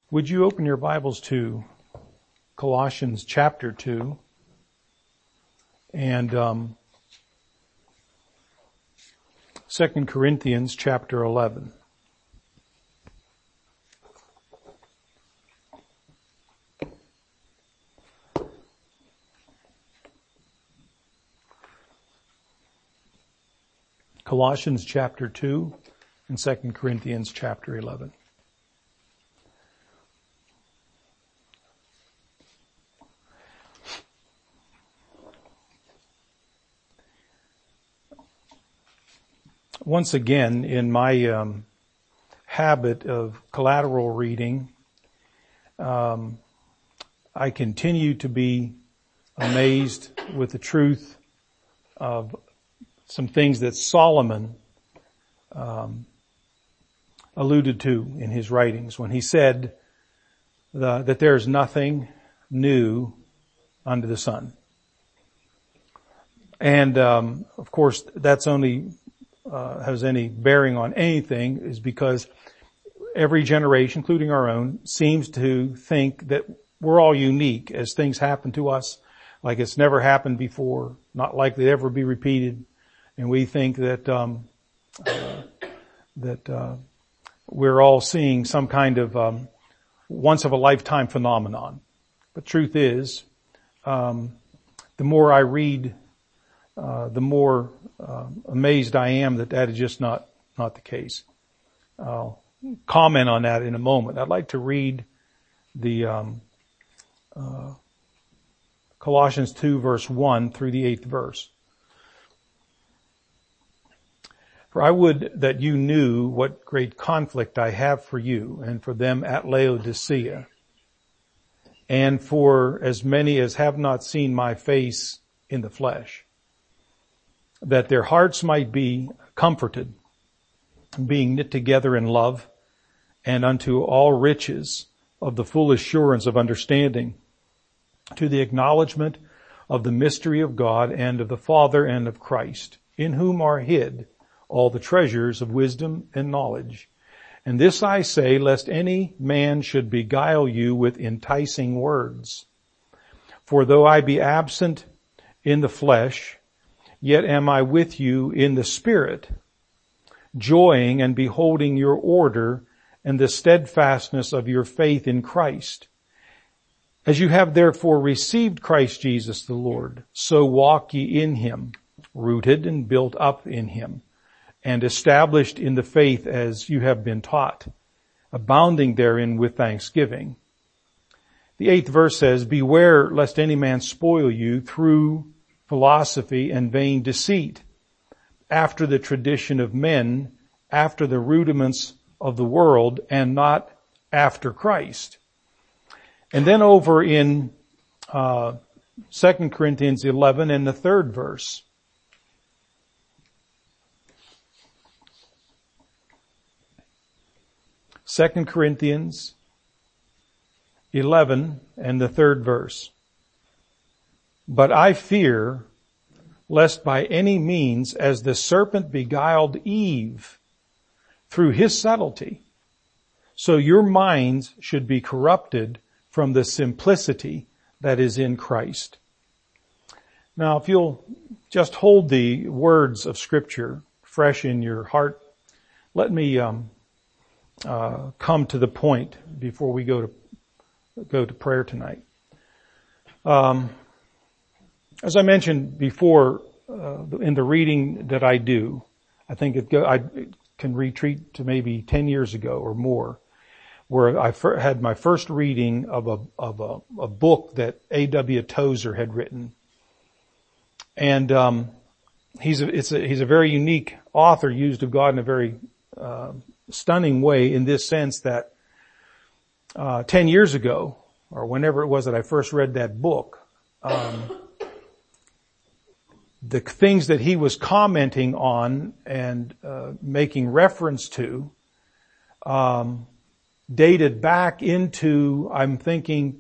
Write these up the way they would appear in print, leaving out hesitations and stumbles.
Would you open your Bibles to Colossians chapter 2 and 2 Corinthians chapter 11. Colossians chapter 2 and 2 Corinthians chapter 11. Once again, in my habit of collateral reading, I continue to be amazed with the truth of some things that Solomon alluded to in his writings when he said that there is nothing new under the sun. And of course, that's only has any bearing on anything is because every generation, including our own, seems to think that we're all unique as things happen to us, like it's never happened before, not likely to ever be repeated. And we think that we're all seeing some kind of once of a lifetime phenomenon. But truth is, the more I read, the more amazed I am that is just not the case. I'll comment on that in a moment. I'd like to read the Colossians 2 verse 1 through the 8th verse. For I would that you knew what great conflict I have for you and for them at Laodicea, and for as many as have not seen my face in the flesh, that their hearts might be comforted, being knit together in love, and unto all riches of the full assurance of understanding, to the acknowledgement of the mystery of God and of the Father and of Christ, in whom are hid all the treasures of wisdom and knowledge. And this I say, lest any man should beguile you with enticing words. For though I be absent in the flesh, yet am I with you in the Spirit, joying and beholding your order and the steadfastness of your faith in Christ. As you have therefore received Christ Jesus the Lord, so walk ye in him, rooted and built up in him, and established in the faith as you have been taught, abounding therein with thanksgiving. The 8th verse says, beware lest any man spoil you through philosophy and vain deceit, after the tradition of men, after the rudiments of the world, and not after Christ. And then over in 2 Corinthians 11 and the 3rd verse. Second Corinthians 11 and the 3rd verse. But I fear lest by any means, as the serpent beguiled Eve through his subtlety, so your minds should be corrupted from the simplicity that is in Christ. Now, if you'll just hold the words of Scripture fresh in your heart, let me come to the point before we go to prayer tonight. As I mentioned before, in the reading that I do, I think I can retreat to maybe 10 years ago or more, where I had my first reading of a book that A.W. Tozer had written. And he's a very unique author, used of God in a very stunning way, in this sense that 10 years ago, or whenever it was that I first read that book, the things that he was commenting on and making reference to dated back into, I'm thinking,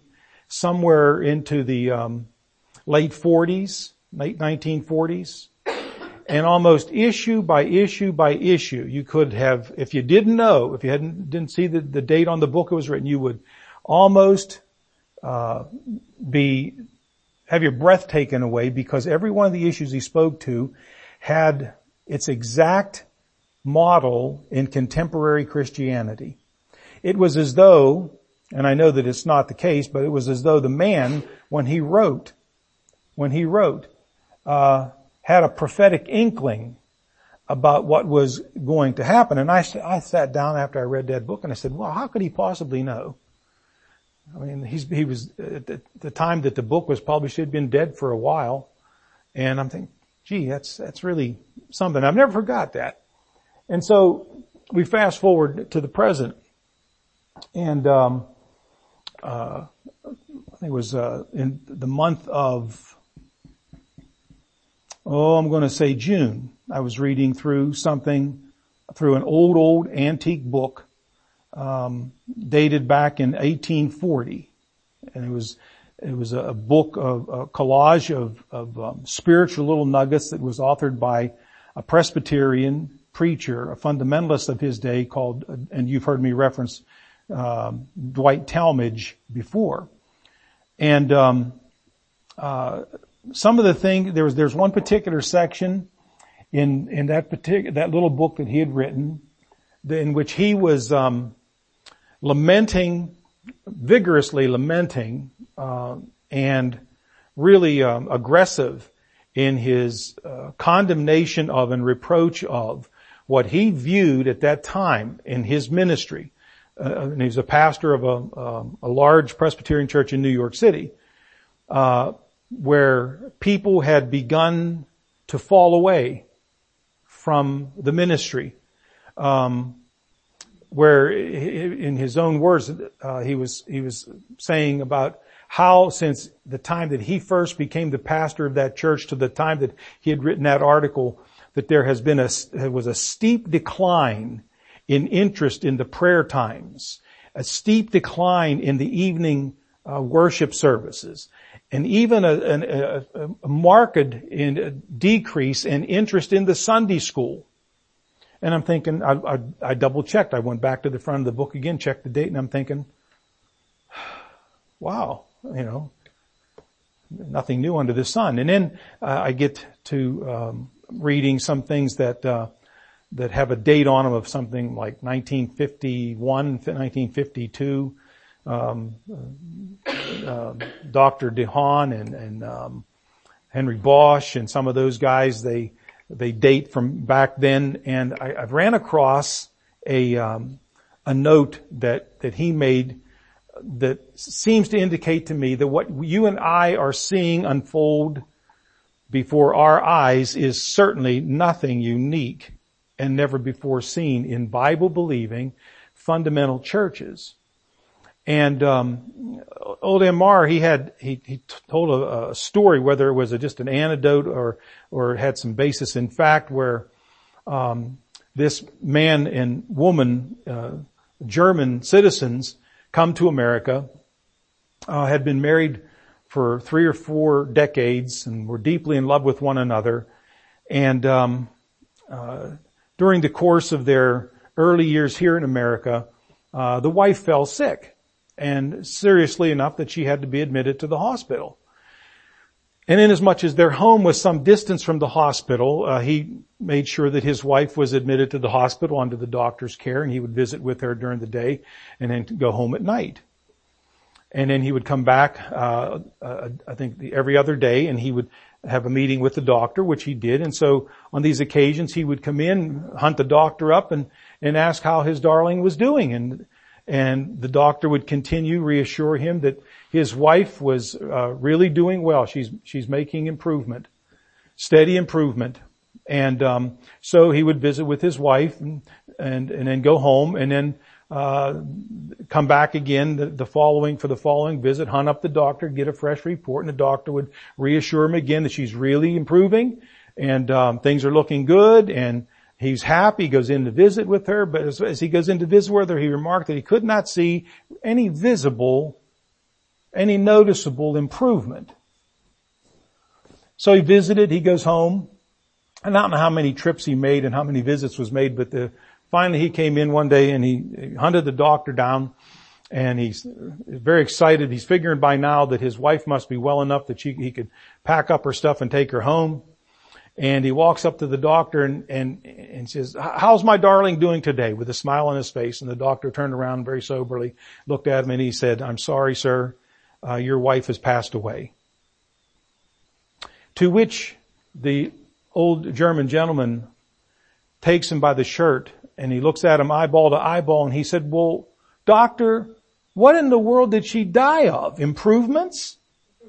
somewhere into the late 1940s. And almost issue by issue by issue, you could have, if you didn't know, if you didn't see the date on the book it was written, you would almost have your breath taken away, because every one of the issues he spoke to had its exact model in contemporary Christianity. It was as though, and I know that it's not the case, but it was as though the man, when he wrote, had a prophetic inkling about what was going to happen. And I sat down after I read that book and I said, well, how could he possibly know? I mean, he was, at the time that the book was published, he'd been dead for a while. And I'm thinking, gee, that's really something. I've never forgot that. And so we fast forward to the present. And, I think it was, in the month of, I'm going to say June. I was reading through an old antique book, dated back in 1840. And it was a book of a collage of spiritual little nuggets that was authored by a Presbyterian preacher, a fundamentalist of his day called, and you've heard me reference, Dwight Talmage before. And, some of the things, there's one particular section in that little book that he had written, in which he was, vigorously lamenting, and really, aggressive in his, condemnation of and reproach of what he viewed at that time in his ministry. And he was a pastor of a large Presbyterian church in New York City, where people had begun to fall away from the ministry, where in his own words, he was saying about how since the time that he first became the pastor of that church to the time that he had written that article, that there was a steep decline in interest in the prayer times, a steep decline in the evening worship services, and even a marked decrease in interest in the Sunday school. And I'm thinking, I double checked. I went back to the front of the book again, checked the date, and I'm thinking, wow, nothing new under the sun. And then I get to reading some things that have a date on them of something like 1951, 1952. Dr. DeHaan and Henry Bosch and some of those guys, they date from back then. And I've ran across a note that he made that seems to indicate to me that what you and I are seeing unfold before our eyes is certainly nothing unique and never before seen in Bible-believing fundamental churches. And old M.R., he told a story, whether it was just an anecdote or it had some basis in fact, where this man and woman, German citizens, come to America, had been married for 3 or 4 decades and were deeply in love with one another. And during the course of their early years here in America, the wife fell sick. And seriously enough that she had to be admitted to the hospital. And inasmuch as their home was some distance from the hospital, he made sure that his wife was admitted to the hospital under the doctor's care, and he would visit with her during the day and then go home at night. And then he would come back, I think every other day, and he would have a meeting with the doctor, which he did. And so on these occasions, he would come in, hunt the doctor up, and ask how his darling was doing. And the doctor would continue, reassure him that his wife was really doing well. She's making improvement, steady improvement. And so he would visit with his wife and then go home and then come back again for the following visit, hunt up the doctor, get a fresh report, and the doctor would reassure him again that she's really improving and things are looking good, and he's happy. He goes in to visit with her, but as he goes in to visit with her, he remarked that he could not see any noticeable improvement. So he visited, he goes home, I don't know how many trips he made and how many visits was made, but finally he came in one day and he hunted the doctor down, and he's very excited. He's figuring by now that his wife must be well enough that he could pack up her stuff and take her home. And he walks up to the doctor and says, "How's my darling doing today?" with a smile on his face. And the doctor turned around very soberly, looked at him, and he said, "I'm sorry, sir, your wife has passed away." To which the old German gentleman takes him by the shirt and he looks at him eyeball to eyeball, and he said, "Well, doctor, what in the world did she die of? Improvements?"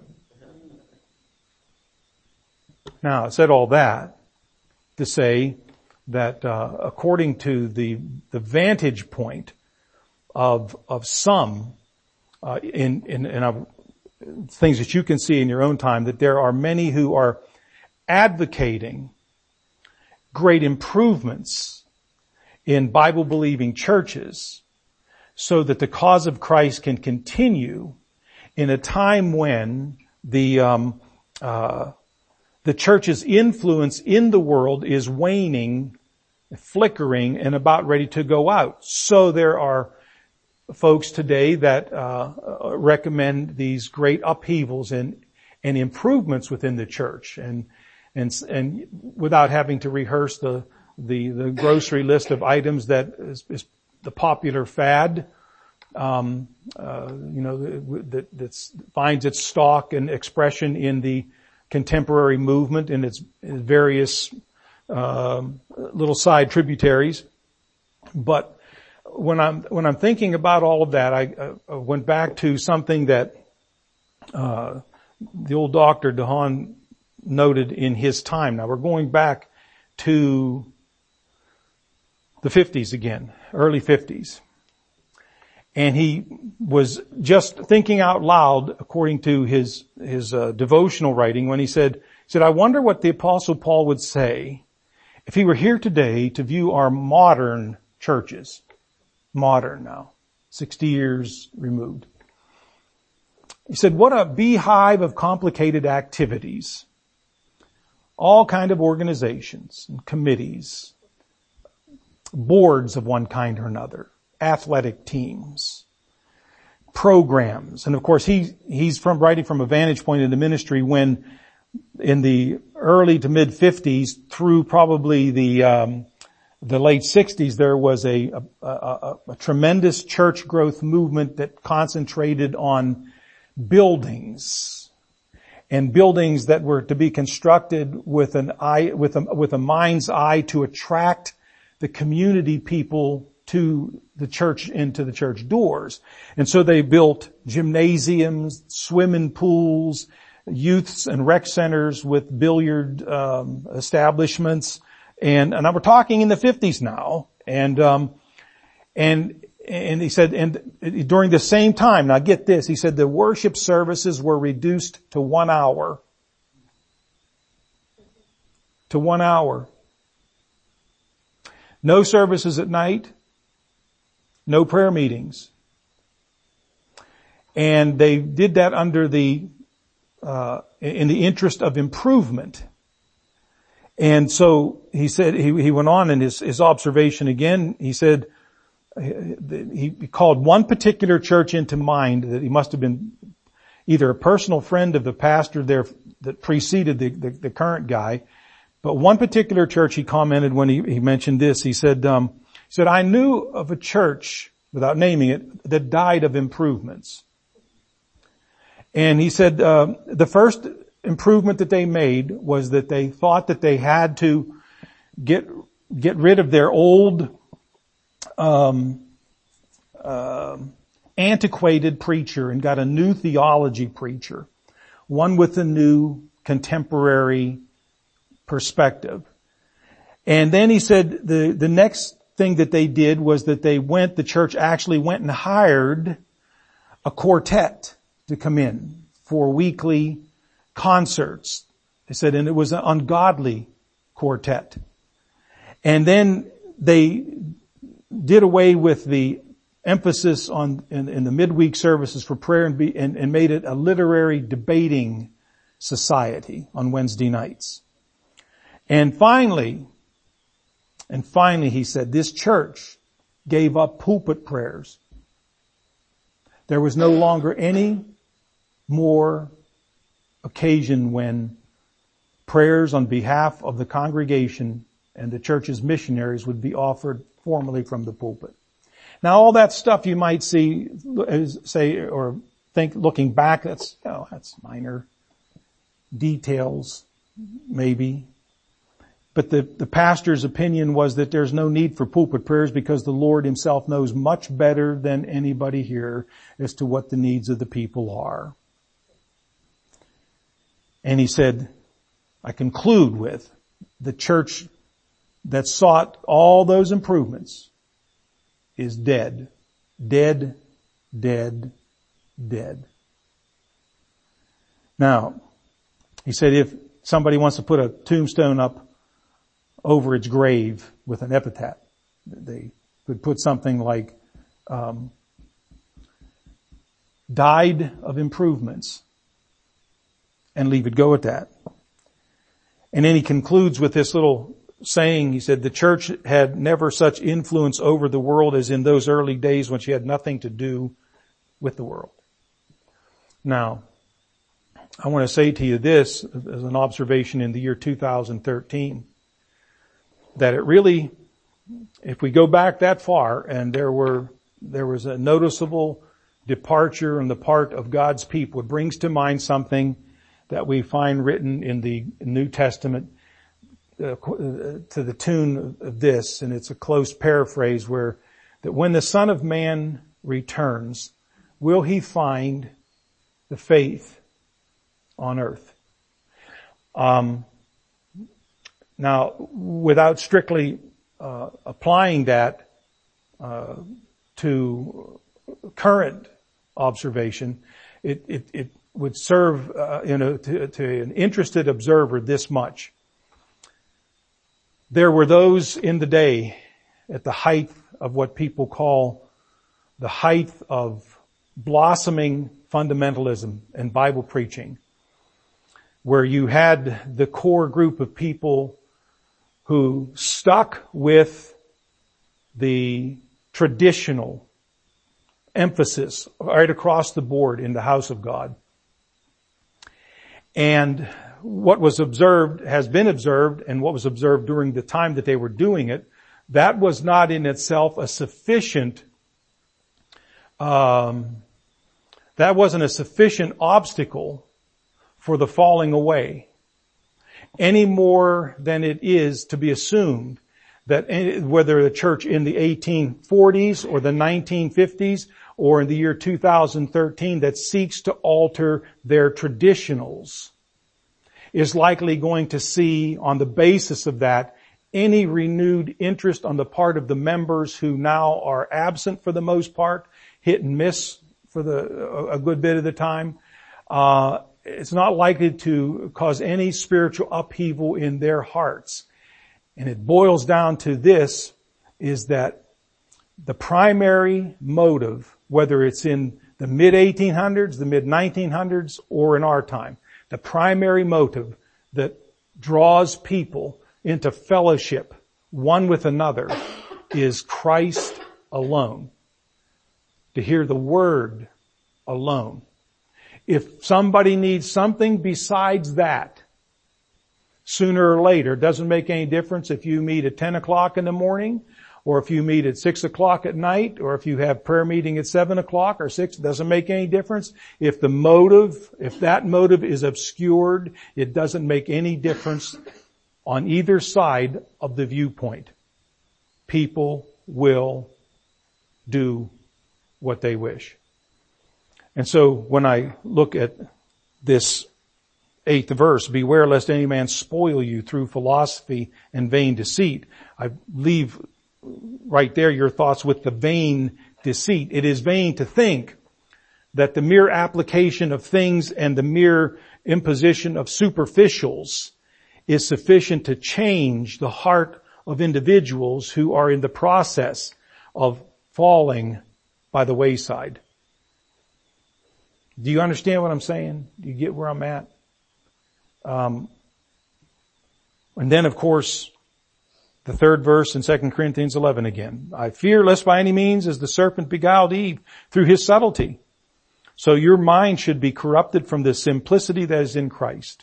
Now, I said all that to say that according to the vantage point of some in things that you can see in your own time, that there are many who are advocating great improvements in Bible-believing churches so that the cause of Christ can continue in a time when the church's influence in the world is waning, flickering, and about ready to go out. So there are folks today that recommend these great upheavals and improvements within the church, and without having to rehearse the grocery list of items that is the popular fad, that finds its stock and expression in the contemporary movement and its various little side tributaries. But when I'm thinking about all of that, I went back to something that the old Dr. DeHaan noted in his time. Now we're going back to the 50s again, early 50s. And he was just thinking out loud, according to his devotional writing, when he said, "I wonder what the Apostle Paul would say if he were here today to view our modern churches." Modern now, 60 years removed. He said, "What a beehive of complicated activities. All kind of organizations and committees, boards of one kind or another, athletic teams, programs." And of course he's writing from a vantage point in the ministry when in the early to mid 50s through probably the late 60s, there was a tremendous church growth movement that concentrated on buildings, and buildings that were to be constructed with a mind's eye to attract the community people to the church, into the church doors. And so they built gymnasiums, swimming pools, youths and rec centers with billiard establishments. And we're talking in the 50s now. And he said, and during the same time, now get this, he said the worship services were reduced to 1 hour. To 1 hour. No services at night. No prayer meetings. And they did that under in the interest of improvement. And so he said, he went on in his observation again. He said, he called one particular church into mind that he must have been either a personal friend of the pastor there that preceded the current guy. But one particular church he commented when he mentioned this, he said, "I knew of a church, without naming it, that died of improvements." And he said, the first improvement that they made was that they thought that they had to get rid of their old, antiquated preacher and got a new theology preacher, one with a new contemporary perspective. And then he said the next thing that they did was that the church actually went and hired a quartet to come in for weekly concerts. They said, and it was an ungodly quartet. And then they did away with the emphasis on in the midweek services for prayer and made it a literary debating society on Wednesday nights. And finally, he said, this church gave up pulpit prayers. There was no longer any more occasion when prayers on behalf of the congregation and the church's missionaries would be offered formally from the pulpit. Now all that stuff you might see, say, or think looking back, that's minor details, maybe. But the pastor's opinion was that there's no need for pulpit prayers because the Lord himself knows much better than anybody here as to what the needs of the people are. And he said, I conclude with the church that sought all those improvements is dead. Dead, dead, dead. Now, he said if somebody wants to put a tombstone up over its grave with an epitaph, they could put something like, died of improvements, and leave it go at that. And then he concludes with this little saying. He said, the church had never such influence over the world as in those early days when she had nothing to do with the world. Now, I want to say to you this as an observation in the year 2013, that it really, if we go back that far and there was a noticeable departure on the part of God's people, it brings to mind something that we find written in the New Testament to the tune of this, and it's a close paraphrase that when the Son of Man returns, will he find the faith on earth? Now, without strictly applying that to current observation, it would serve to an interested observer this much. There were those in the day at the height of what people call the height of blossoming fundamentalism and Bible preaching, where you had the core group of people who stuck with the traditional emphasis right across the board in the house of God. And what was observed has been observed, and what was observed during the time that they were doing it, that was not in itself a sufficient, that wasn't a sufficient obstacle for the falling away, any more than it is to be assumed that whether the church in the 1840s or the 1950s or in the year 2013 that seeks to alter their traditionals is likely going to see on the basis of that any renewed interest on the part of the members who now are absent for the most part, hit and miss for a good bit of the time. It's not likely to cause any spiritual upheaval in their hearts. And it boils down to this, is that the primary motive, whether it's in the mid-1800s, the mid-1900s, or in our time, the primary motive that draws people into fellowship one with another is Christ alone. To hear the word alone. If somebody needs something besides that, sooner or later, it doesn't make any difference if you meet at 10 o'clock in the morning, or if you meet at 6 o'clock at night, or if you have prayer meeting at 7 o'clock or 6, it doesn't make any difference. If that motive is obscured, it doesn't make any difference on either side of the viewpoint. People will do what they wish. And so when I look at this 8th verse, beware lest any man spoil you through philosophy and vain deceit. I leave right there your thoughts with the vain deceit. It is vain to think that the mere application of things and the mere imposition of superficials is sufficient to change the heart of individuals who are in the process of falling by the wayside. Do you understand what I'm saying? Do you get where I'm at? And then, of course, the third verse in 2 Corinthians 11 again. I fear lest by any means as the serpent beguiled Eve through his subtlety. So your mind should be corrupted from the simplicity that is in Christ.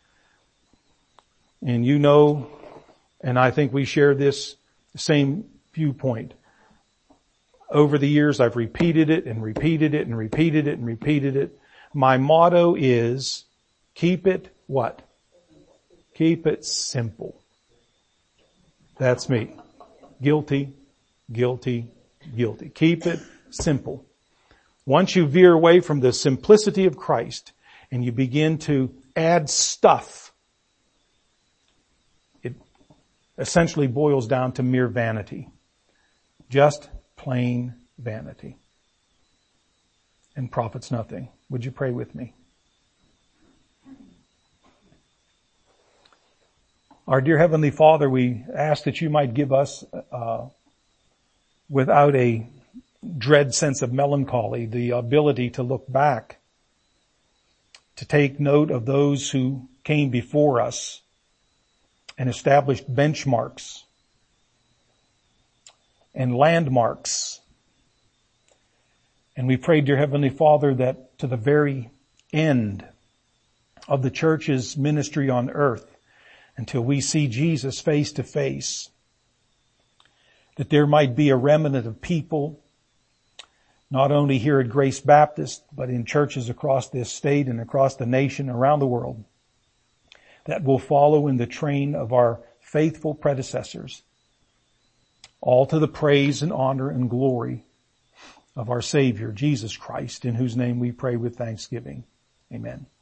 And you know, and I think we share this same viewpoint. Over the years, I've repeated it and repeated it and repeated it and repeated it. My motto is, keep it what? Keep it simple. That's me. Guilty, guilty, guilty. Keep it simple. Once you veer away from the simplicity of Christ and you begin to add stuff, it essentially boils down to mere vanity. Just plain vanity. And profits nothing. Would you pray with me? Our dear Heavenly Father, we ask that you might give us, without a dread sense of melancholy, the ability to look back, to take note of those who came before us and established benchmarks and landmarks. And we pray, dear Heavenly Father, that to the very end of the church's ministry on earth, until we see Jesus face to face, that there might be a remnant of people, not only here at Grace Baptist, but in churches across this state and across the nation, around the world, that will follow in the train of our faithful predecessors, all to the praise and honor and glory of our Savior, Jesus Christ, in whose name we pray with thanksgiving. Amen.